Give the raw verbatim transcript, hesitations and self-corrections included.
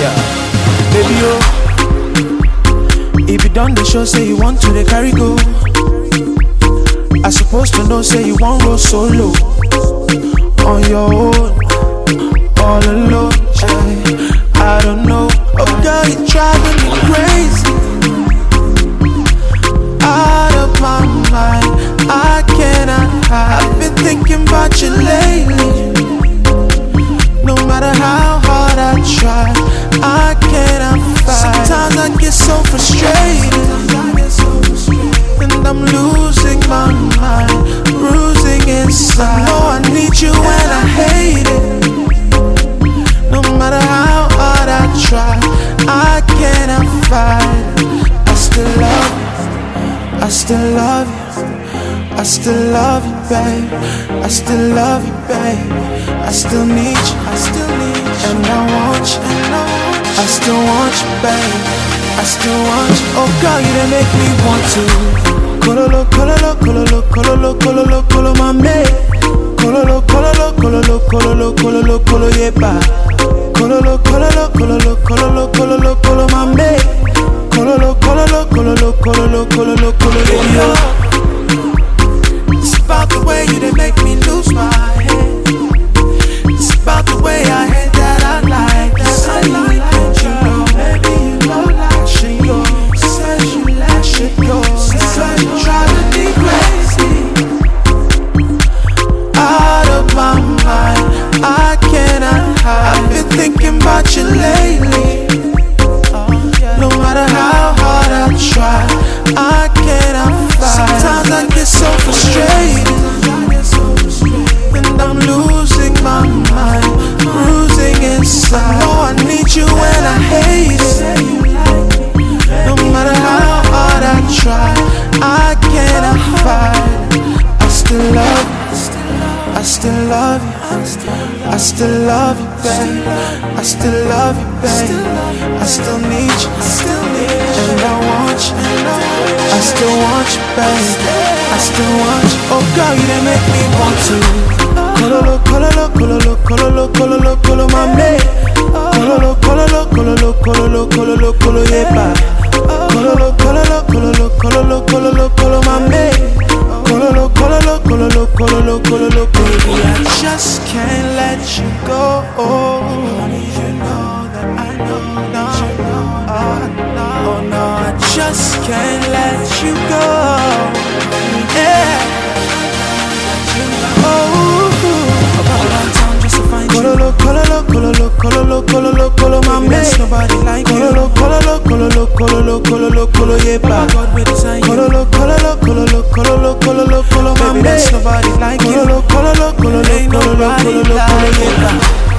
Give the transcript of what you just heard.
Yeah, baby, oh, if you done the show, say you want to the carry go. I supposed to know, say you won't go solo on your own, all alone. I don't know, oh girl, you're driving me crazy, out of my mind. I cannot hide. I've been thinking about you lately. No matter how hard I try, I cannot fight. Sometimes I get so frustrated, and I'm losing my mind, bruising inside. No, I need you and I hate it. No matter how hard I try, I cannot fight. I still love you, I still love you, I still love you, babe. I still love you, babe. I still need you, I still need you, and I want you, and I want you. I still want you, babe. I still want you. Oh girl, you done make me want to. Kololo, kololo, kololo, kololo, kololo, kololo, my man. Kololo, kololo, kololo, kololo, kololo, kololo, yeah, ba. Kololo, kololo, kololo, kololo, kololo, kololo, my man. Kololo, kololo, kololo, kololo, kololo, kololo, yeah. It's about the way you done make me lose my head. It's about the way I hate that I like that I like that you know, baby, you know like she go. Says you let shit go. Says you driving me crazy, out of my mind. I cannot hide. I've been thinking about you lately. No matter how hard I try, I cannot fight. Sometimes I get so frustrated, and I'm losing my mind, bruising inside. No, I need you and I hate it. No matter how hard I try, I cannot fight. I still love you, I still love you, I still love you, babe. I still love you, babe. I still need you, and I want you. I still want you, babe. I still want you. Oh girl, you done make me want to. Kololo, kololo, kololo, kololo, kololo, kololo, my man. Kololo, kololo, kololo, kololo, kololo, kololo, yeah, ba. Kololo, kololo, kololo, kololo, kololo, kololo, my man. Kololo, kololo, kololo, kololo, kololo, kololo. I just can't let you go. Oh, you know that I know, no, oh, no, oh no, I just can't let you go. Yeah. Oh, kololo, kololo, kololo, kololo, kololo, kololo, my man. Nobody like you. Kololo, kololo, kololo, kololo, kololo, kololo, yeah, ba. Kololo, kololo, kololo, kololo, kololo, kololo, my man. Nobody like you. Kololo, kololo, kololo, kololo, kololo, kololo, yeah, ba.